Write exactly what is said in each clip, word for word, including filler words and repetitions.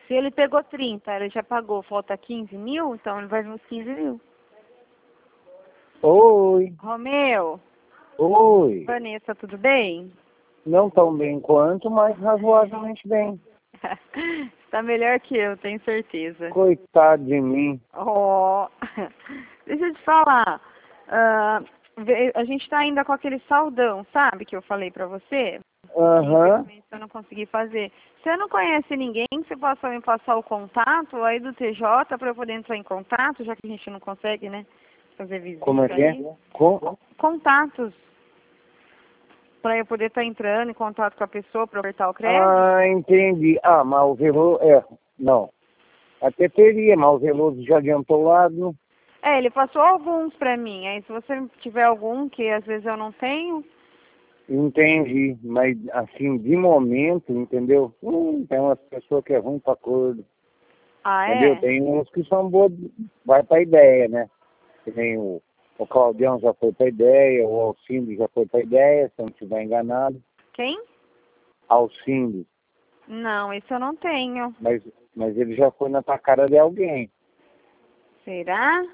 Se ele pegou trinta, ele já pagou, falta quinze mil, então ele vai nos quinze mil. Oi. Romeu. Oi. Vanessa, tudo bem? Não tão bem quanto, mas razoavelmente bem. Está melhor que eu, tenho certeza. Coitado de mim. Oh, deixa eu te falar. Uh, a gente está ainda com aquele saldão, sabe, que eu falei pra você? Aham. Infelizmente eu não consegui fazer. Você não conhece ninguém que você possa me passar o contato aí do T J para eu poder entrar em contato, já que a gente não consegue, né, fazer visita. Como é que é? Aí? Com... Contatos. Para eu poder estar entrando em contato com a pessoa para ofertar o crédito. Ah, entendi. Ah, mas o Veloso... É, não. Até teria, mas o Veloso já adiantou lá, não? É, ele passou alguns para mim. Aí se você tiver algum que às vezes eu não tenho... Entendi, mas assim, de momento, entendeu? Hum, tem umas pessoas que é ruim pra acordo. Ah, Entendeu? é? Tem uns que são boas, vai pra ideia, né? Tem o, o Claudião já foi pra ideia, o Alcinde já foi pra ideia, se eu não estiver enganado. Quem? Alcinde. Não, isso eu não tenho. Mas, mas ele já foi na tua cara de alguém. Será?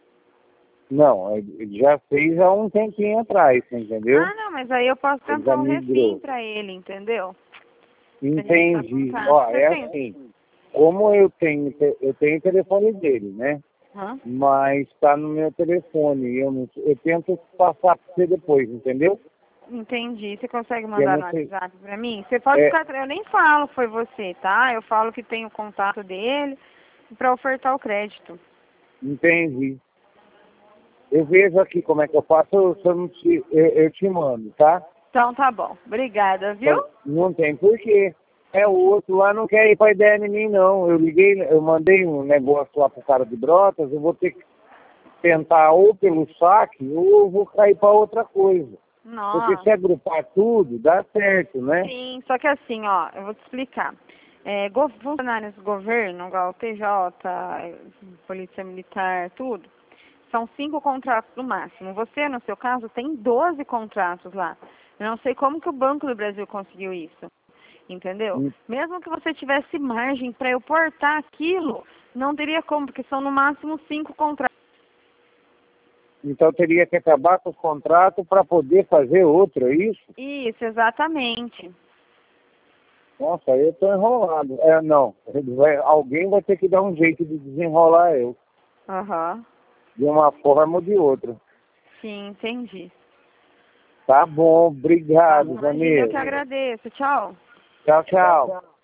Não, ele já fez há um tempinho atrás, entendeu? Ah, não, mas aí eu posso Ele tentar já um migrou. refim para ele, entendeu? Entendi. Tá, Ó, você é tem? assim, como eu tenho, te- eu tenho o telefone dele, né? Hã? Mas está no meu telefone. Eu, não, eu tento passar para você depois, entendeu? Entendi. Você consegue Eu mandar não no sei. WhatsApp pra mim? Você pode É, ficar... Eu nem falo foi você, tá? Eu falo que tem o contato dele pra ofertar o crédito. entendi. Eu vejo aqui como é que eu faço, eu, eu, não te, eu, eu te mando, tá? Então tá bom. Obrigada, viu? Não tem porquê. É, o outro lá não quer ir para ideia de mim, não. Eu liguei, eu mandei um negócio lá pro cara de Brotas, eu vou ter que tentar ou pelo saque, ou eu vou cair para outra coisa. Porque se Nossa. agrupar tudo, dá certo, né? Sim, só que assim, ó, eu vou te explicar. É, go- funcionários do governo, igual o T J, eh, Polícia Militar, tudo, são cinco contratos no máximo. Você, no seu caso, tem doze contratos lá. Eu não sei como que o Banco do Brasil conseguiu isso, entendeu? Hum. Mesmo que você tivesse margem para eu portar aquilo, não teria como, porque são no máximo cinco contratos. Então teria que acabar com os contratos para poder fazer outro, é isso? Isso, exatamente. Nossa, aí eu tô enrolado. É, não. Vai- alguém vai ter que dar um jeito de desenrolar eu. Aham. De uma forma ou de outra. Sim, entendi. Tá bom, obrigado, Imagina, eu que Vanessa. agradeço. Tchau. Tchau, tchau.